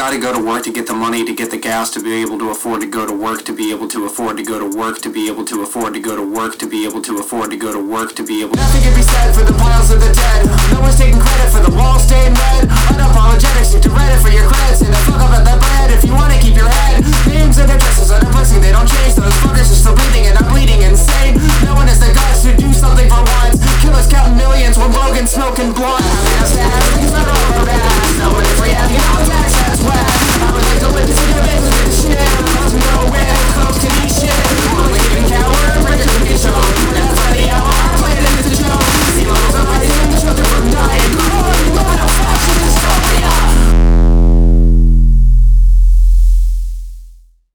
gotta go to work to get the money, to get the gas, to be able to afford to go to work, to be able to afford to go to work, to be able to afford to go to work, to be able to afford to go to work, to be able. Nothing can be said for the piles of the dead. No one's taking credit for the wall stained red. Unapologetic, stick to Reddit for your credits, and the fuck up at the bread if you wanna keep your head. Names and addresses are a blessing, they don't change. Those fuckers are still bleeding and I'm bleeding insane. No one has the guts to do something for once. Killers counting millions when Logan's smoking blunt.